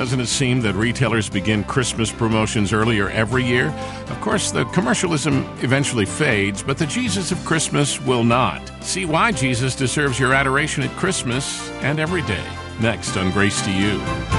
Doesn't it seem that retailers begin Christmas promotions earlier every year? Of course, the commercialism eventually fades, but the Jesus of Christmas will not. See why Jesus deserves your adoration at Christmas and every day. Next on Grace to You.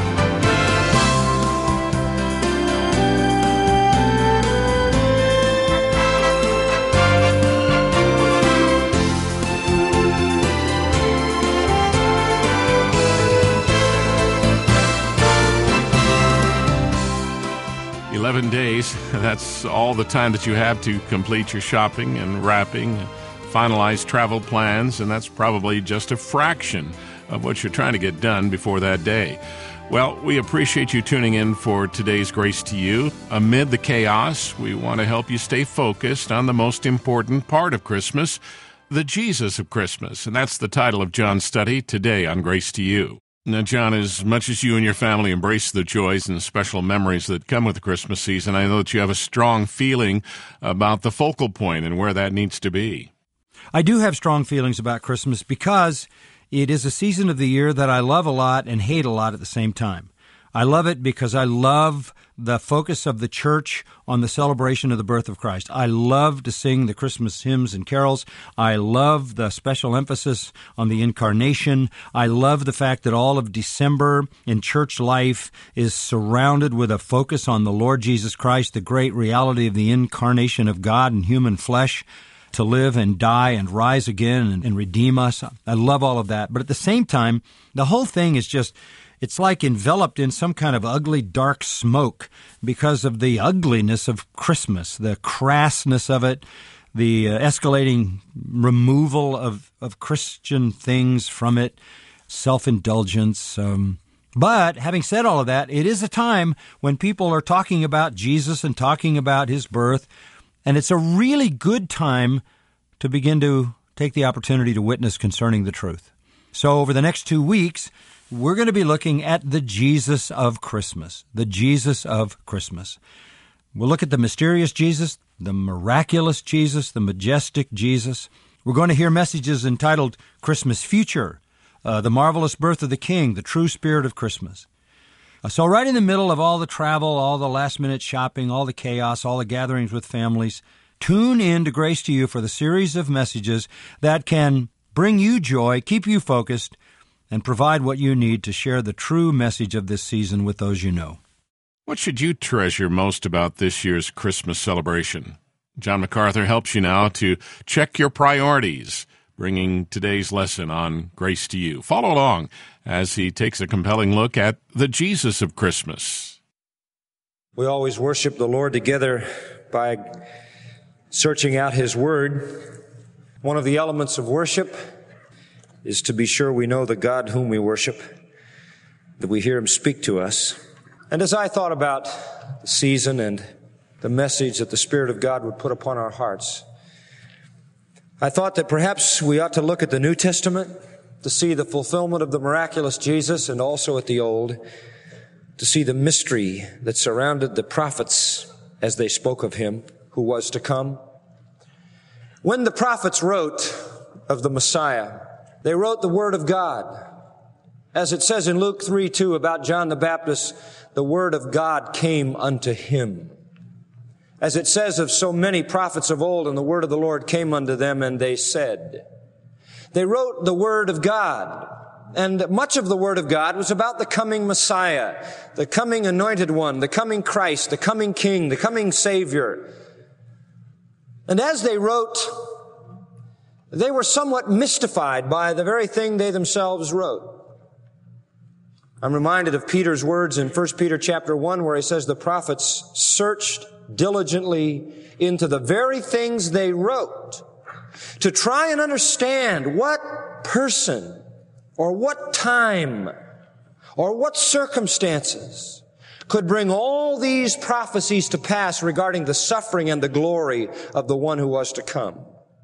Days. That's all the time that you have to complete your shopping and wrapping, finalize travel plans, and that's probably just a fraction of what you're trying to get done before that day. Well, we appreciate you tuning in for today's Grace to You. Amid the chaos, we want to help you stay focused on the most important part of Christmas, the Jesus of Christmas. And that's the title of John's study today on Grace to You. Now, John, as much as you and your family embrace the joys and special memories that come with the Christmas season, I know that you have a strong feeling about the focal point and where that needs to be. I do have strong feelings about Christmas because it is a season of the year that I love a lot and hate a lot at the same time. I love it because I love the focus of the church on the celebration of the birth of Christ. I love to sing the Christmas hymns and carols. I love the special emphasis on the incarnation. I love the fact that all of December in church life is surrounded with a focus on the Lord Jesus Christ, the great reality of the incarnation of God in human flesh, to live and die and rise again and redeem us. I love all of that. But at the same time, the whole thing is just, it's like enveloped in some kind of ugly, dark smoke because of the ugliness of Christmas, the crassness of it, the escalating removal of Christian things from it, self-indulgence. But having said all of that, it is a time when people are talking about Jesus and talking about his birth, and it's a really good time to begin to take the opportunity to witness concerning the truth. So over the next 2 weeks, we're going to be looking at the Jesus of Christmas, the Jesus of Christmas. We'll look at the mysterious Jesus, the miraculous Jesus, the majestic Jesus. We're going to hear messages entitled Christmas Future, the marvelous birth of the King, the true spirit of Christmas. So right in the middle of all the travel, all the last-minute shopping, all the chaos, all the gatherings with families, tune in to Grace to You for the series of messages that can bring you joy, keep you focused, and provide what you need to share the true message of this season with those you know. What should you treasure most about this year's Christmas celebration? John MacArthur helps you now to check your priorities, bringing today's lesson on Grace to You. Follow along as he takes a compelling look at the Jesus of Christmas. We always worship the Lord together by searching out His Word. One of the elements of worship is to be sure we know the God whom we worship, that we hear Him speak to us. And as I thought about the season and the message that the Spirit of God would put upon our hearts, I thought that perhaps we ought to look at the New Testament to see the fulfillment of the miraculous Jesus, and also at the Old to see the mystery that surrounded the prophets as they spoke of Him who was to come. When the prophets wrote of the Messiah, they wrote the Word of God. As it says in Luke 3:2 about John the Baptist, the Word of God came unto him. As it says of so many prophets of old, and the Word of the Lord came unto them, and they said. They wrote the Word of God. And much of the Word of God was about the coming Messiah, the coming Anointed One, the coming Christ, the coming King, the coming Savior. And as they wrote, they were somewhat mystified by the very thing they themselves wrote. I'm reminded of Peter's words in 1 Peter chapter 1, where he says the prophets searched diligently into the very things they wrote to try and understand what person or what time or what circumstances could bring all these prophecies to pass regarding the suffering and the glory of the one who was to come.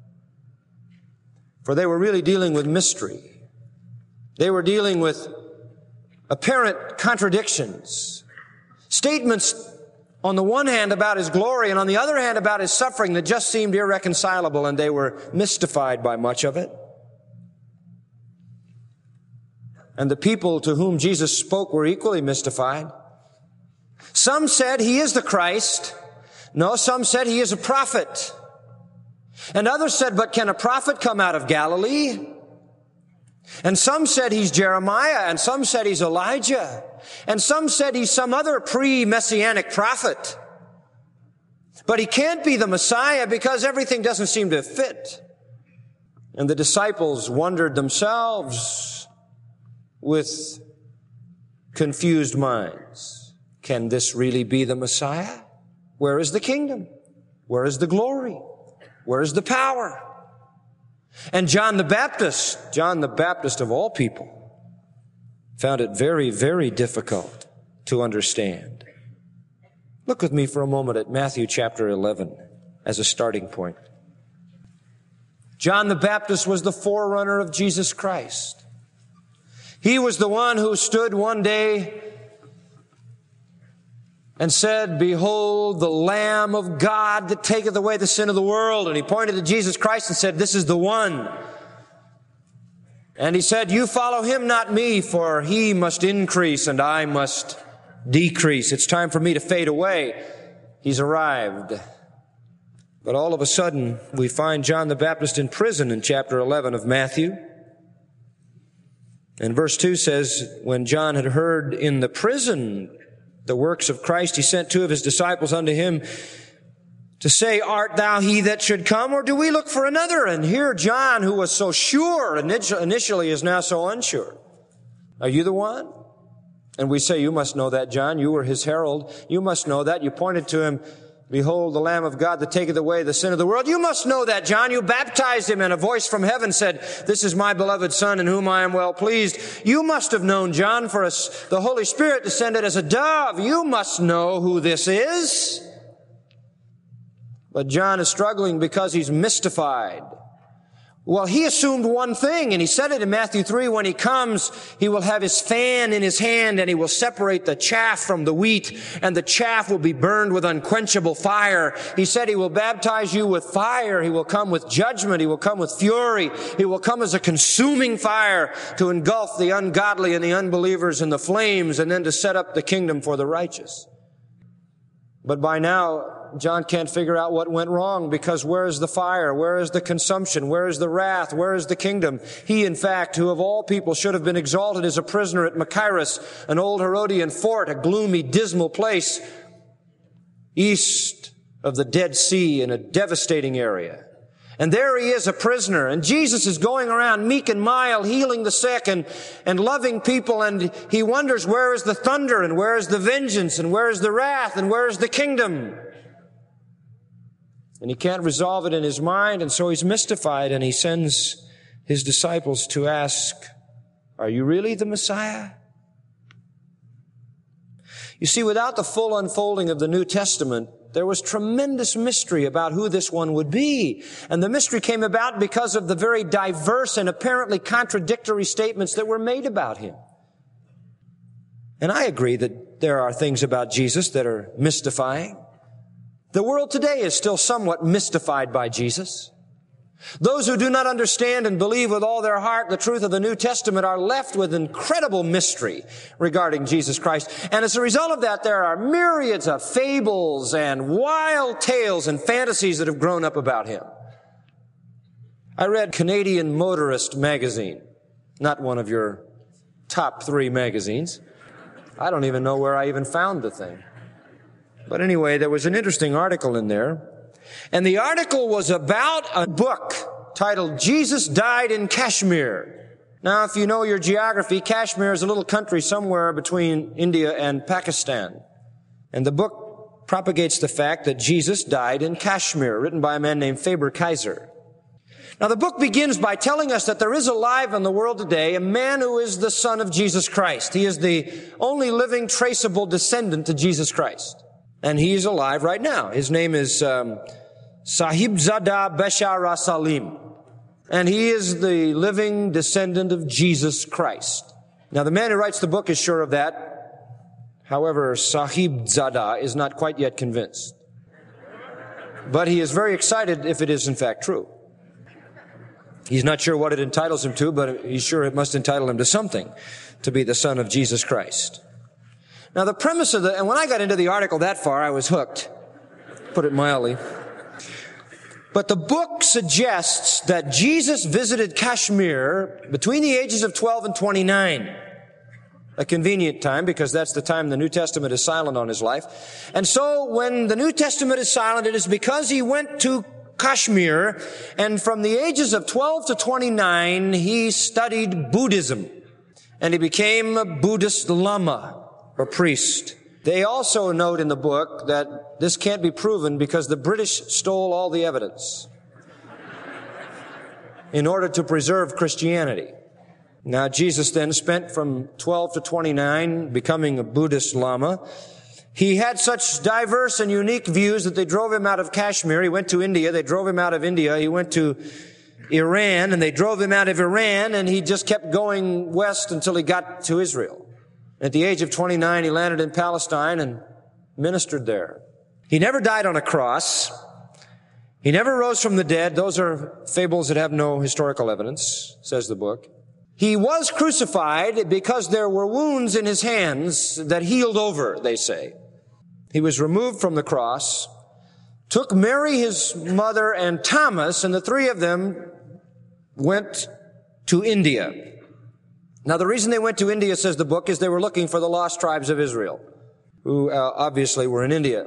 For they were really dealing with mystery. They were dealing with apparent contradictions. Statements on the one hand about His glory and on the other hand about His suffering that just seemed irreconcilable, and they were mystified by much of it. And the people to whom Jesus spoke were equally mystified. Some said he is the Christ. No, some said he is a prophet. And others said, but can a prophet come out of Galilee? And some said he's Jeremiah, and some said he's Elijah, and some said he's some other pre-messianic prophet. But he can't be the Messiah because everything doesn't seem to fit. And the disciples wondered themselves with confused minds. Can this really be the Messiah? Where is the kingdom? Where is the glory? Where is the power? And John the Baptist of all people, found it very, very difficult to understand. Look with me for a moment at Matthew chapter 11 as a starting point. John the Baptist was the forerunner of Jesus Christ. He was the one who stood one day and said, behold, the Lamb of God that taketh away the sin of the world. And he pointed to Jesus Christ and said, this is the one. And he said, you follow him, not me, for he must increase and I must decrease. It's time for me to fade away. He's arrived. But all of a sudden, we find John the Baptist in prison in chapter 11 of Matthew. And verse 2 says, when John had heard in the prison the works of Christ, he sent two of his disciples unto him to say, art thou he that should come, or do we look for another? And here John, who was so sure initially, is now so unsure. Are you the one? And we say, you must know that, John. You were his herald. You must know that. You pointed to him, behold, the Lamb of God that taketh away the sin of the world. You must know that, John. You baptized him, and a voice from heaven said, this is my beloved Son in whom I am well pleased. You must have known, John, for the Holy Spirit descended as a dove. You must know who this is. But John is struggling because he's mystified. Well, he assumed one thing, and he said it in Matthew 3, when he comes, he will have his fan in his hand, and he will separate the chaff from the wheat, and the chaff will be burned with unquenchable fire. He said he will baptize you with fire. He will come with judgment. He will come with fury. He will come as a consuming fire to engulf the ungodly and the unbelievers in the flames, and then to set up the kingdom for the righteous. But by now, John can't figure out what went wrong, because where is the fire? Where is the consumption? Where is the wrath? Where is the kingdom? He, in fact, who of all people should have been exalted as a prisoner at Machaerus, an old Herodian fort, a gloomy, dismal place east of the Dead Sea in a devastating area. And there he is, a prisoner, and Jesus is going around meek and mild, healing the sick and loving people, and he wonders, where is the thunder, and where is the vengeance, and where is the wrath, and where is the kingdom? And he can't resolve it in his mind, and so he's mystified, and he sends his disciples to ask, are you really the Messiah? You see, without the full unfolding of the New Testament, there was tremendous mystery about who this one would be. And the mystery came about because of the very diverse and apparently contradictory statements that were made about him. And I agree that there are things about Jesus that are mystifying. The world today is still somewhat mystified by Jesus. Those who do not understand and believe with all their heart the truth of the New Testament are left with incredible mystery regarding Jesus Christ. And as a result of that, there are myriads of fables and wild tales and fantasies that have grown up about him. I read Canadian Motorist magazine, not one of your top 3 magazines. I don't even know where I even found the thing. But anyway, there was an interesting article in there. And the article was about a book titled Jesus Died in Kashmir. Now, if you know your geography, Kashmir is a little country somewhere between India and Pakistan. And the book propagates the fact that Jesus died in Kashmir, written by a man named Faber-Kaiser. Now, the book begins by telling us that there is alive in the world today a man who is the son of Jesus Christ. He is the only living traceable descendant to Jesus Christ. And he is alive right now. His name is Sahibzada Bashar Salim. And he is the living descendant of Jesus Christ. Now, the man who writes the book is sure of that. However, Sahibzada is not quite yet convinced. But he is very excited if it is in fact true. He's not sure what it entitles him to, but he's sure it must entitle him to something, to be the son of Jesus Christ. Now the premise of and when I got into the article that far, I was hooked, put it mildly. But the book suggests that Jesus visited Kashmir between the ages of 12 and 29. A convenient time, because that's the time the New Testament is silent on his life. And so when the New Testament is silent, it is because he went to Kashmir, and from the ages of 12 to 29, he studied Buddhism. And he became a Buddhist lama, or priest. They also note in the book that this can't be proven because the British stole all the evidence in order to preserve Christianity. Now, Jesus then spent from 12 to 29 becoming a Buddhist lama. He had such diverse and unique views that they drove him out of Kashmir. He went to India. They drove him out of India. He went to Iran, and they drove him out of Iran, and he just kept going west until he got to Israel. At the age of 29, he landed in Palestine and ministered there. He never died on a cross. He never rose from the dead. Those are fables that have no historical evidence, says the book. He was crucified because there were wounds in his hands that healed over, they say. He was removed from the cross, took Mary, his mother, and Thomas, and the three of them went to India. Now, the reason they went to India, says the book, is they were looking for the lost tribes of Israel, who obviously were in India.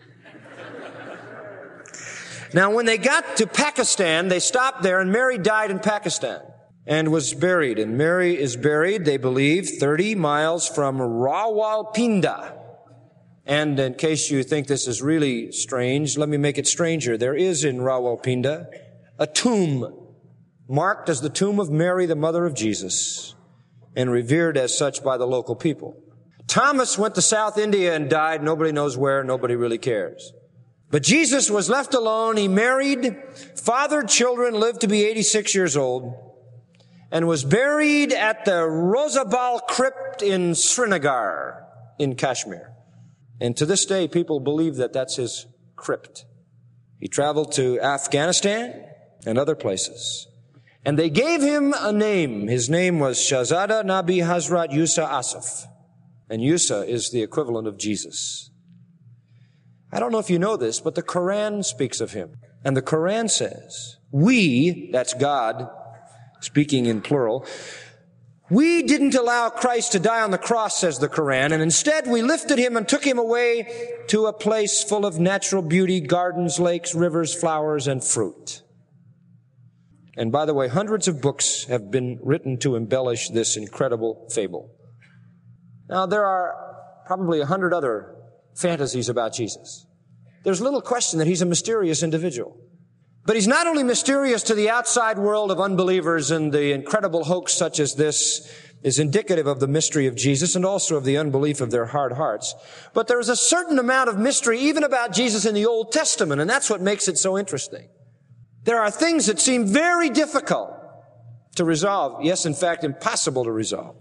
Now, when they got to Pakistan, they stopped there, and Mary died in Pakistan and was buried. And Mary is buried, they believe, 30 miles from Rawalpindi. And in case you think this is really strange, let me make it stranger. There is in Rawalpindi a tomb marked as the tomb of Mary, the mother of Jesus, and revered as such by the local people. Thomas went to South India and died. Nobody knows where. Nobody really cares. But Jesus was left alone. He married, fathered children, lived to be 86 years old, and was buried at the Rosabal crypt in Srinagar in Kashmir. And to this day, people believe that that's his crypt. He traveled to Afghanistan and other places. And they gave him a name. His name was Shahzada Nabi Hazrat Yusa Asif. And Yusa is the equivalent of Jesus. I don't know if you know this, but the Quran speaks of him. And the Quran says, we, that's God, speaking in plural, we didn't allow Christ to die on the cross, says the Quran, and instead we lifted him and took him away to a place full of natural beauty, gardens, lakes, rivers, flowers, and fruit. And by the way, hundreds of books have been written to embellish this incredible fable. Now, there are probably 100 other fantasies about Jesus. There's little question that he's a mysterious individual. But he's not only mysterious to the outside world of unbelievers, and the incredible hoax such as this is indicative of the mystery of Jesus and also of the unbelief of their hard hearts. But there is a certain amount of mystery even about Jesus in the Old Testament, and that's what makes it so interesting. There are things that seem very difficult to resolve. Yes, in fact, impossible to resolve.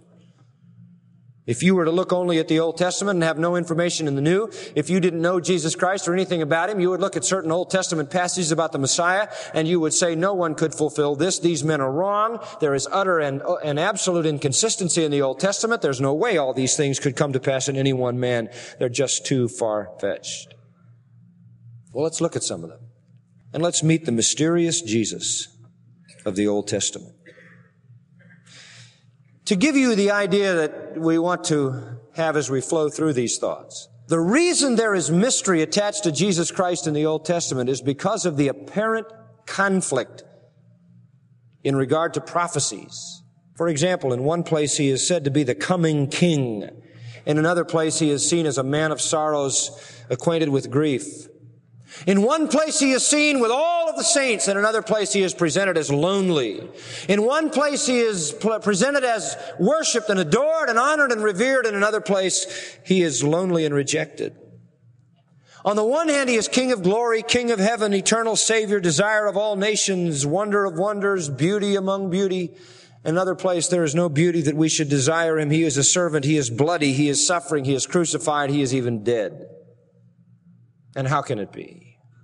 If you were to look only at the Old Testament and have no information in the New, if you didn't know Jesus Christ or anything about him, you would look at certain Old Testament passages about the Messiah and you would say, no one could fulfill this. These men are wrong. There is utter and absolute inconsistency in the Old Testament. There's no way all these things could come to pass in any one man. They're just too far-fetched. Well, let's look at some of them. And let's meet the mysterious Jesus of the Old Testament. To give you the idea that we want to have as we flow through these thoughts, the reason there is mystery attached to Jesus Christ in the Old Testament is because of the apparent conflict in regard to prophecies. For example, in one place he is said to be the coming king. In another place he is seen as a man of sorrows, acquainted with grief. In one place he is seen with all of the saints. In another place he is presented as lonely. In one place he is presented as worshipped and adored and honored and revered. In another place he is lonely and rejected. On the one hand, he is King of glory, King of heaven, eternal Savior, desire of all nations, wonder of wonders, beauty among beauty. In another place, there is no beauty that we should desire him. He is a servant. He is bloody. He is suffering. He is crucified. He is even dead. And how can it be?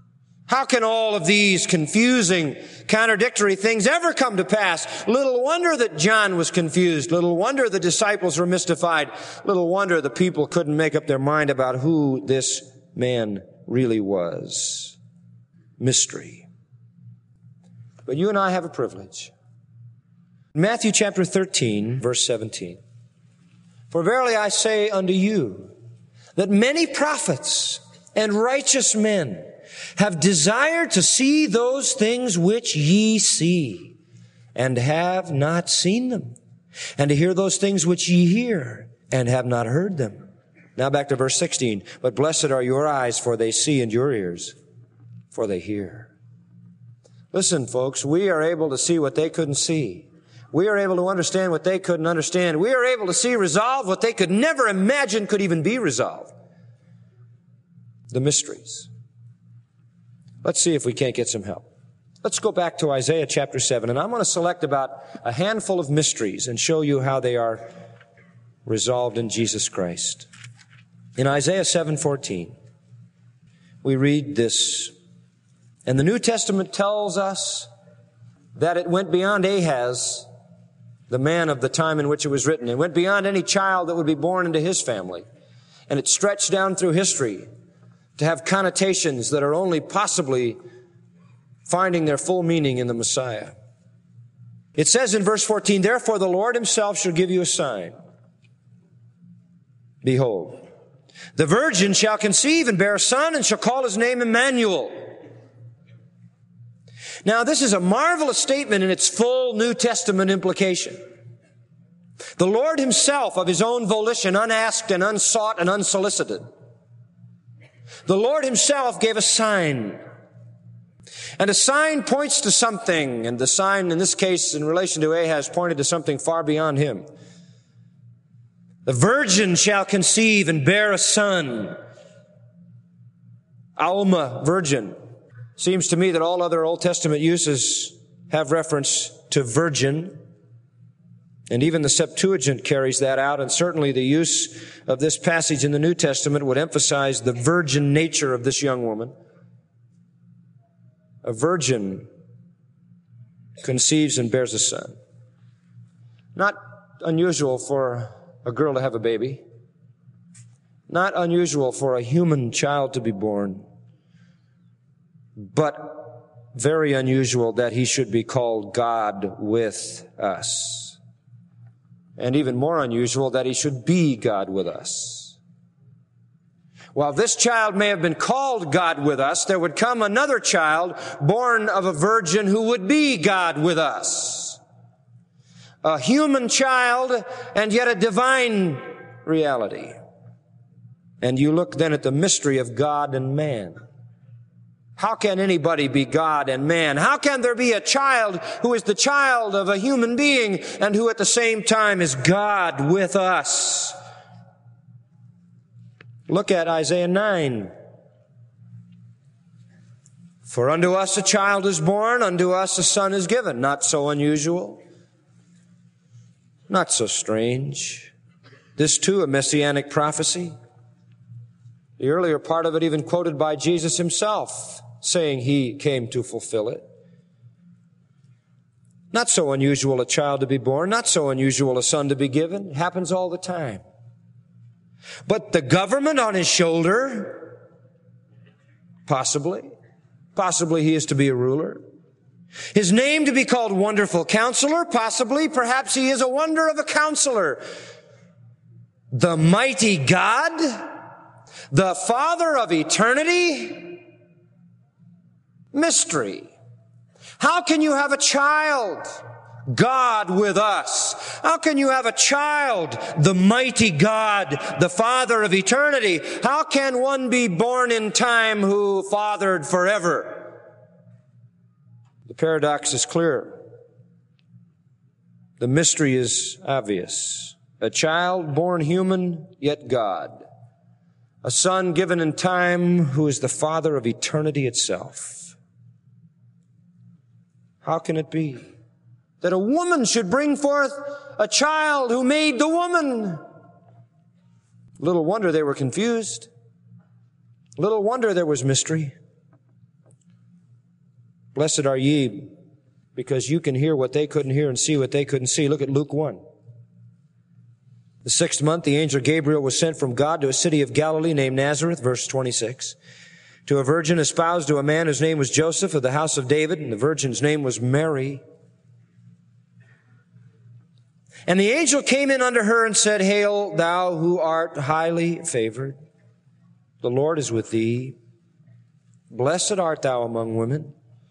How can all of these confusing, contradictory things ever come to pass? Little wonder that John was confused. Little wonder the disciples were mystified. Little wonder the people couldn't make up their mind about who this man really was. Mystery. But you and I have a privilege. Matthew chapter 13, verse 17. For verily I say unto you, that many prophets and righteous men have desired to see those things which ye see, and have not seen them, and to hear those things which ye hear, and have not heard them. Now back to verse 16. But blessed are your eyes, for they see, and your ears, for they hear. Listen, folks, we are able to see what they couldn't see. We are able to understand what they couldn't understand. We are able to see resolved what they could never imagine could even be resolved. The mysteries. Let's see if we can't get some help. Let's go back to Isaiah chapter 7, and I'm going to select about a handful of mysteries and show you how they are resolved in Jesus Christ. In Isaiah 7:14, we read this, and the New Testament tells us that it went beyond Ahaz, the man of the time in which it was written. It went beyond any child that would be born into his family. And it stretched down through history to have connotations that are only possibly finding their full meaning in the Messiah. It says in verse 14, therefore the Lord himself shall give you a sign. Behold, the virgin shall conceive and bear a son and shall call his name Emmanuel. Now this is a marvelous statement in its full New Testament implication. The Lord himself of his own volition, unasked and unsought and unsolicited, the Lord himself gave a sign. And a sign points to something, and the sign in this case in relation to Ahaz pointed to something far beyond him. The virgin shall conceive and bear a son. Alma, virgin. Seems to me that all other Old Testament uses have reference to virgin. And even the Septuagint carries that out, and certainly the use of this passage in the New Testament would emphasize the virgin nature of this young woman. A virgin conceives and bears a son. Not unusual for a girl to have a baby. Not unusual for a human child to be born. But very unusual that he should be called God with us. And even more unusual that he should be God with us. While this child may have been called God with us, there would come another child born of a virgin who would be God with us. A human child and yet a divine reality. And you look then at the mystery of God and man. How can anybody be God and man? How can there be a child who is the child of a human being and who at the same time is God with us? Look at Isaiah 9. For unto us a child is born, unto us a son is given. Not so unusual. Not so strange. This too a messianic prophecy. The earlier part of it even quoted by Jesus himself, saying he came to fulfill it. Not so unusual a child to be born, not so unusual a son to be given. It happens all the time. But the government on his shoulder, possibly he is to be a ruler. His name to be called Wonderful Counselor, possibly, perhaps he is a wonder of a counselor. The mighty God, the Father of eternity. Mystery. How can you have a child, God with us? How can you have a child, the mighty God, the Father of eternity? How can one be born in time who fathered forever? The paradox is clear. The mystery is obvious. A child born human, yet God. A son given in time who is the Father of eternity itself. How can it be that a woman should bring forth a child who made the woman? Little wonder they were confused. Little wonder there was mystery. Blessed are ye, because you can hear what they couldn't hear and see what they couldn't see. Look at Luke 1. The 6th month, the angel Gabriel was sent from God to a city of Galilee named Nazareth, verse 26, to a virgin espoused to a man whose name was Joseph of the house of David, and the virgin's name was Mary. And the angel came in unto her and said, Hail, thou who art highly favored. The Lord is with thee. Blessed art thou among women.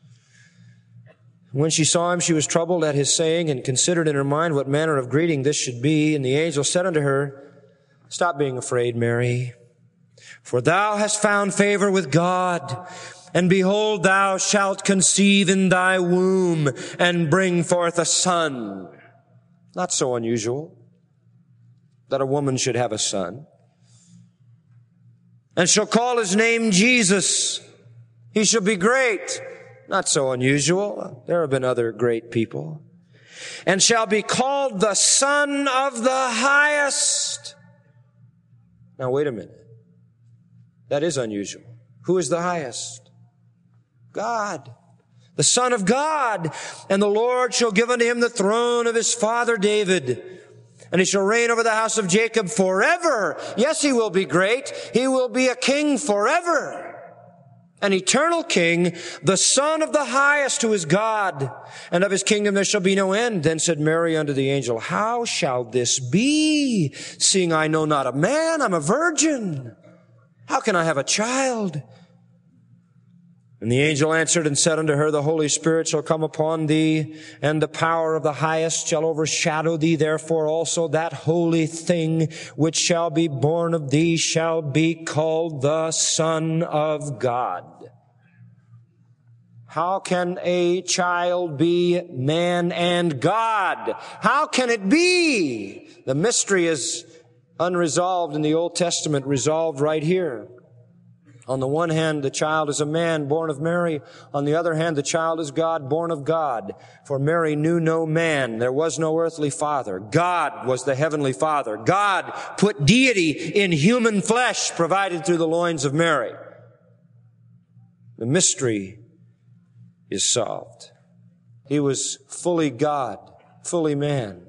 When she saw him, she was troubled at his saying, and considered in her mind what manner of greeting this should be. And the angel said unto her, Stop being afraid, Mary, for thou hast found favor with God. And behold, thou shalt conceive in thy womb, and bring forth a son. Not so unusual that a woman should have a son. And shall call his name Jesus. He shall be great. Not so unusual. There have been other great people. And shall be called the Son of the Highest. Now wait a minute. That is unusual. Who is the highest? God. The Son of God. And the Lord shall give unto him the throne of his father David. And he shall reign over the house of Jacob forever. Yes, he will be great. He will be a king forever. An eternal king, the Son of the Highest, who is God. And of his kingdom there shall be no end. Then said Mary unto the angel, How shall this be, seeing I know not a man? I'm a virgin. How can I have a child? And the angel answered and said unto her, The Holy Spirit shall come upon thee, and the power of the Highest shall overshadow thee. Therefore also that holy thing which shall be born of thee shall be called the Son of God. How can a child be man and God? How can it be? The mystery is unresolved in the Old Testament, resolved right here. On the one hand, the child is a man born of Mary. On the other hand, the child is God, born of God. For Mary knew no man. There was no earthly father. God was the heavenly Father. God put deity in human flesh, provided through the loins of Mary. The mystery is solved. He was fully God, fully man.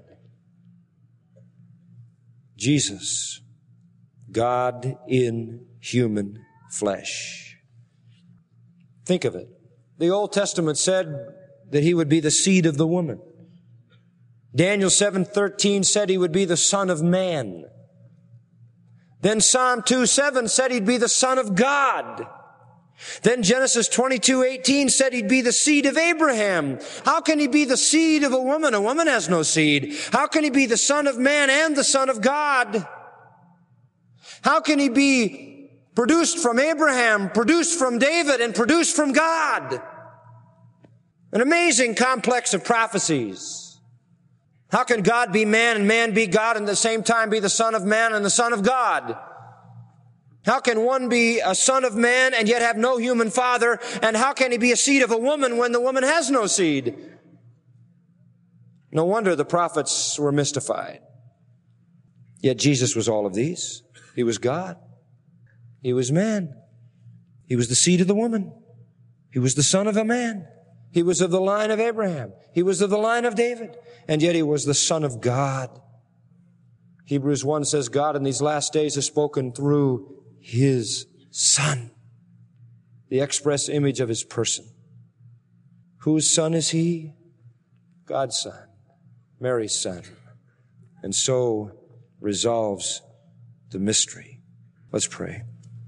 Jesus, God in human flesh. Think of it. The Old Testament said that he would be the seed of the woman. Daniel 7:13 said he would be the Son of Man. Then Psalm 2:7 said he'd be the Son of God. Then Genesis 22:18 said he'd be the seed of Abraham. How can he be the seed of a woman? A woman has no seed. How can he be the Son of Man and the Son of God? How can he be produced from Abraham, produced from David, and produced from God? An amazing complex of prophecies. How can God be man and man be God and at the same time be the Son of Man and the Son of God? How can one be a son of man and yet have no human father? And how can he be a seed of a woman when the woman has no seed? No wonder the prophets were mystified. Yet Jesus was all of these. He was God. He was man. He was the seed of the woman. He was the son of a man. He was of the line of Abraham. He was of the line of David. And yet he was the Son of God. Hebrews 1 says God in these last days has spoken through his Son, the express image of his person. Whose son is he? God's son, Mary's son. And so resolves the mystery. Let's pray.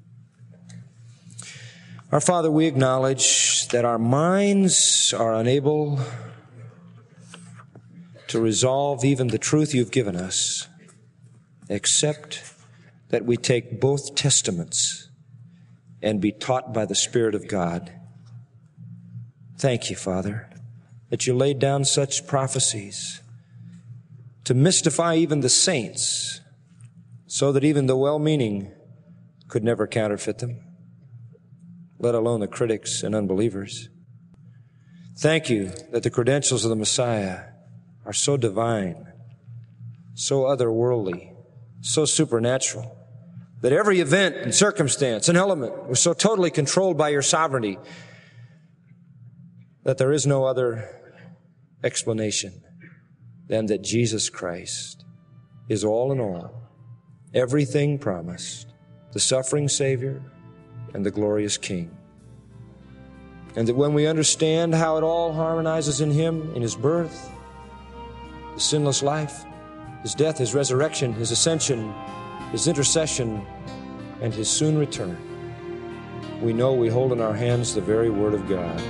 Our Father, we acknowledge that our minds are unable to resolve even the truth you've given us, except that we take both testaments and be taught by the Spirit of God. Thank you, Father, that you laid down such prophecies to mystify even the saints, so that even the well-meaning could never counterfeit them, let alone the critics and unbelievers. Thank you that the credentials of the Messiah are so divine, so otherworldly, so supernatural, that every event and circumstance and element was so totally controlled by your sovereignty that there is no other explanation than that Jesus Christ is all in all, everything promised, the suffering Savior and the glorious King. And that when we understand how it all harmonizes in Him, in His birth, His sinless life, His death, His resurrection, His ascension, His intercession, and His soon return, we know we hold in our hands the very Word of God.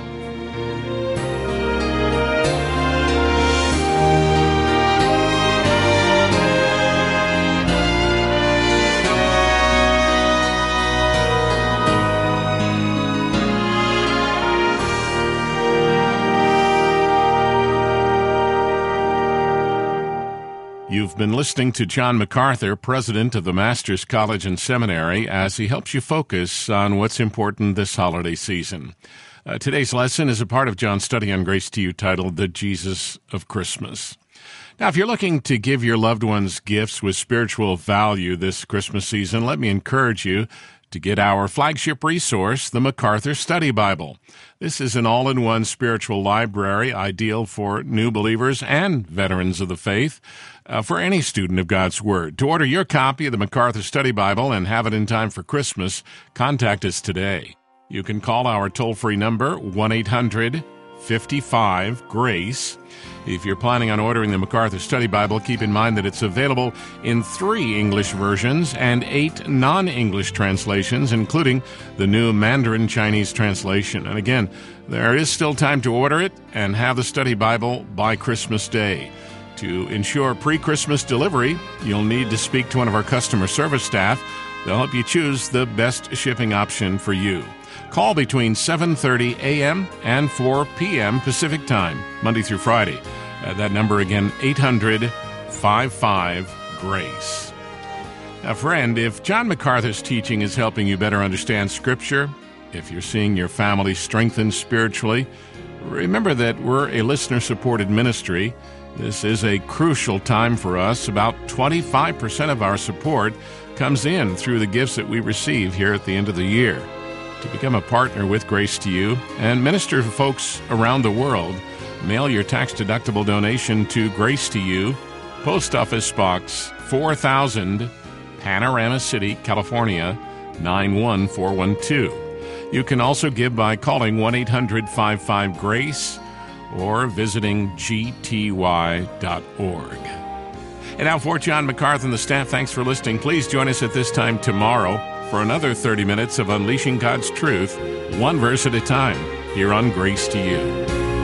You've been listening to John MacArthur, president of the Masters College and Seminary, as he helps you focus on what's important this holiday season. Today's lesson is a part of John's study on Grace to You titled The Jesus of Christmas. Now, if you're looking to give your loved ones gifts with spiritual value this Christmas season, let me encourage you to get our flagship resource, the MacArthur Study Bible. This is an all-in-one spiritual library ideal for new believers and veterans of the faith, for any student of God's Word. To order your copy of the MacArthur Study Bible and have it in time for Christmas, contact us today. You can call our toll-free number, 1-800-55-GRACE. If you're planning on ordering the MacArthur Study Bible, keep in mind that it's available in 3 English versions and 8 non-English translations, including the new Mandarin Chinese translation. And again, there is still time to order it and have the Study Bible by Christmas Day. To ensure pre-Christmas delivery, you'll need to speak to one of our customer service staff. They'll help you choose the best shipping option for you. Call between 7:30 a.m. and 4 p.m. Pacific Time, Monday through Friday. That number again, 800-55-GRACE. Now, friend, if John MacArthur's teaching is helping you better understand Scripture, if you're seeing your family strengthened spiritually, remember that we're a listener-supported ministry. This is a crucial time for us. About 25% of our support comes in through the gifts that we receive here at the end of the year. To become a partner with Grace to You and minister to folks around the world, mail your tax-deductible donation to Grace to You, Post Office Box 4000, Panorama City, California, 91412. You can also give by calling 1-800-55-GRACE or visiting gty.org. And now for John MacArthur and the staff, thanks for listening. Please join us at this time tomorrow for another 30 minutes of Unleashing God's Truth, one verse at a time, here on Grace to You.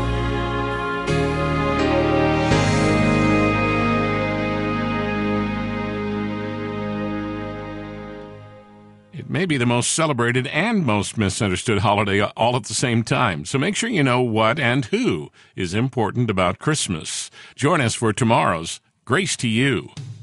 It may be the most celebrated and most misunderstood holiday all at the same time, so make sure you know what and who is important about Christmas. Join us for tomorrow's Grace to You.